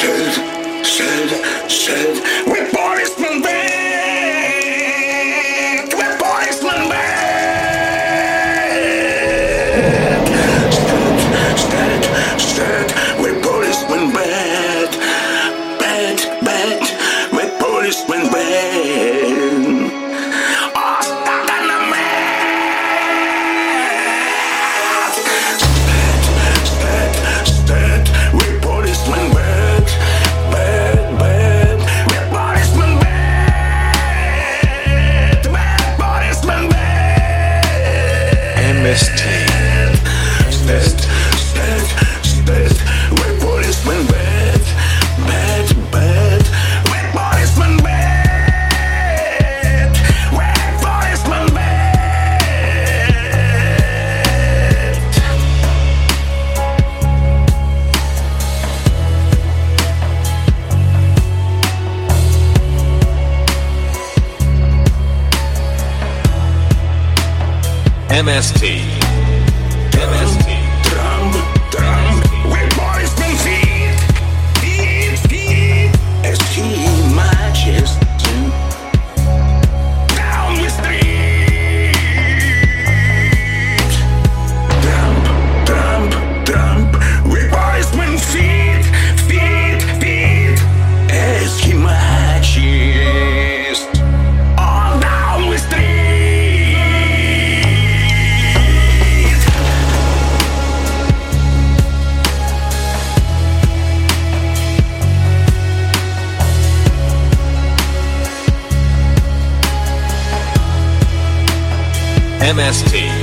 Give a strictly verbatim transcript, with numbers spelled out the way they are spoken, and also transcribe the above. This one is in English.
Should, should, should, we're policemen back. We're policemen back. Stood, stood, stood, we're policemen back. Bad, bad, we're policemen back. Oh, stuck on the mat. Stood, stood, stood, we're policemen back. Bad, bad, we're policemen back. Bad policemen back. M S T. Stood, stood, stood, we're policemen back. Bad, bad, we're policemen back. We're policemen back. M S T. M S T. Drum, drum, we're policemen feet, feet, feet. As he marches down the street. Drum, drum, drum, we're policemen feet, feet, feet. As he marches on down the street. M S T.